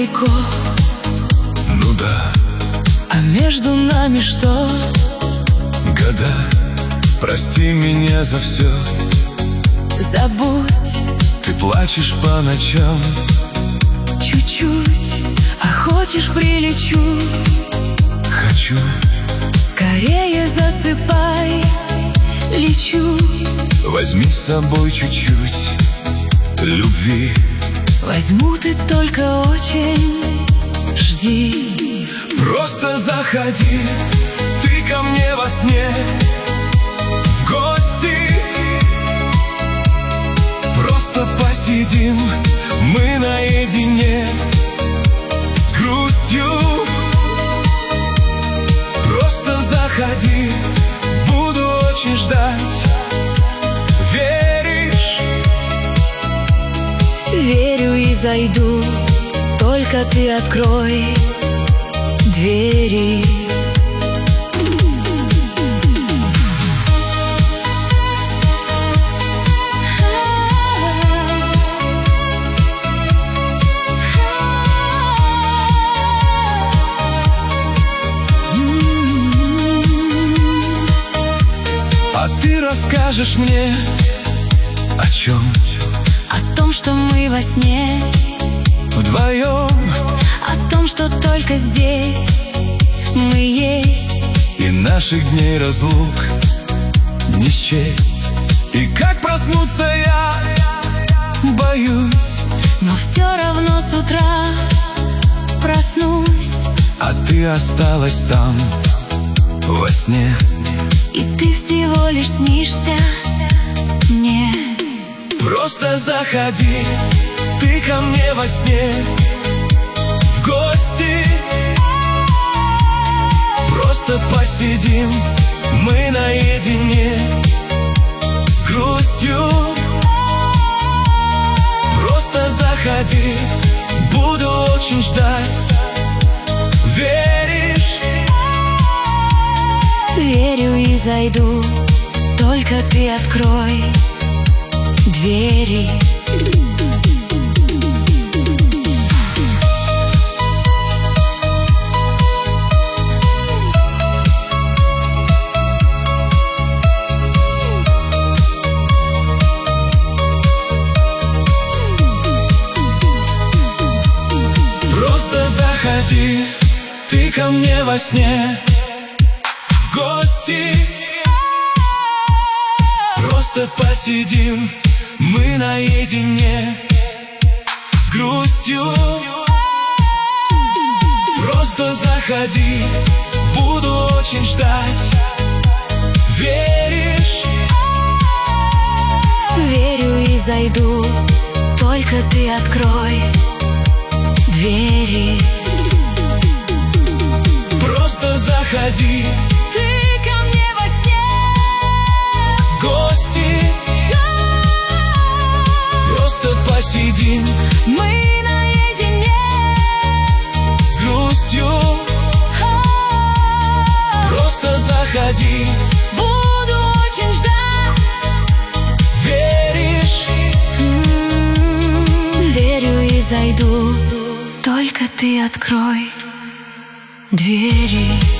далеко. Ну да. А между нами что? Года. Прости меня за все. Забудь. Ты плачешь по ночам. Чуть-чуть. А хочешь, прилечу? Хочу. Скорее засыпай. Лечу. Возьми с собой чуть-чуть любви. Возьму, ты только очень жди. Просто заходи ты ко мне во сне в гости. Просто посидим мы наедине с грустью. Просто заходи, буду очень ждать. Веришь? Верю и зайду, только ты открой двери. А ты расскажешь мне о чем? О том, что мы во сне Вдвоем. о том, что только здесь мы есть. И наших дней разлук не счесть. И как проснуться я боюсь, Но все равно с утра проснусь. а ты осталась там во сне. И ты всего лишь снишься мне. Просто заходи ты ко мне во сне в гости. Просто посидим мы наедине с грустью. Просто заходи, буду очень ждать. Веришь? Верю и зайду, только ты открой двери. Просто заходи ты ко мне во сне в гости. Просто посидим мы наедине с грустью. Просто заходи, буду очень ждать. Веришь? Верю и зайду, только ты открой двери. Просто заходи Ты ко мне во сне в гости. Просто посидим мы наедине с грустью. Просто заходи, буду очень ждать. веришь? Верю и зайду, только ты открой двери.